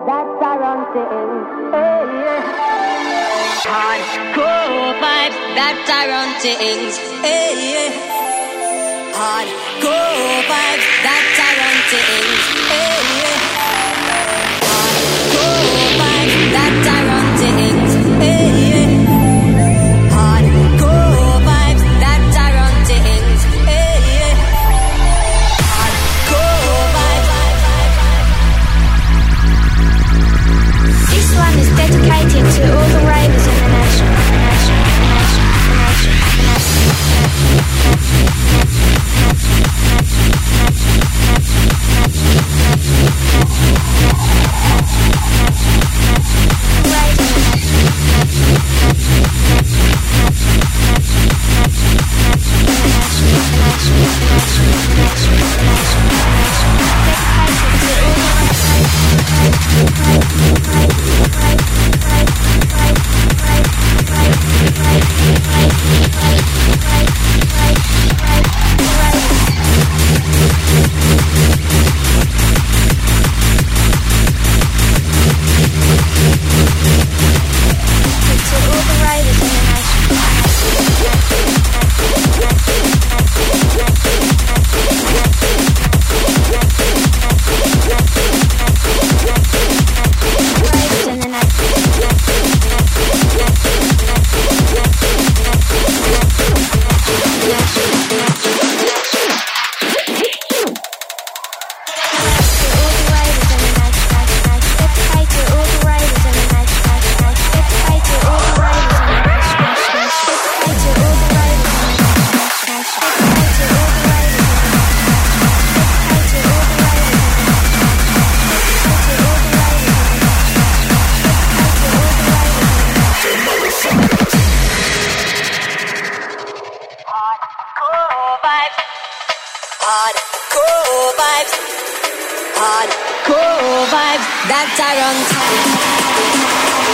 that's our own thing. Hey, yeah. Hardcore vibes, that's our own things. Hey, yeah. Hardcore vibes, that's our own things. Hey, yeah. Hardcore vibes, that's our own things. Hey, yeah. Hardcore vibes, that's our own things. Hey, yeah. Hardcore vibes. This one is dedicated to all the ravers in the nation. Hardcore vibes, that's our own time.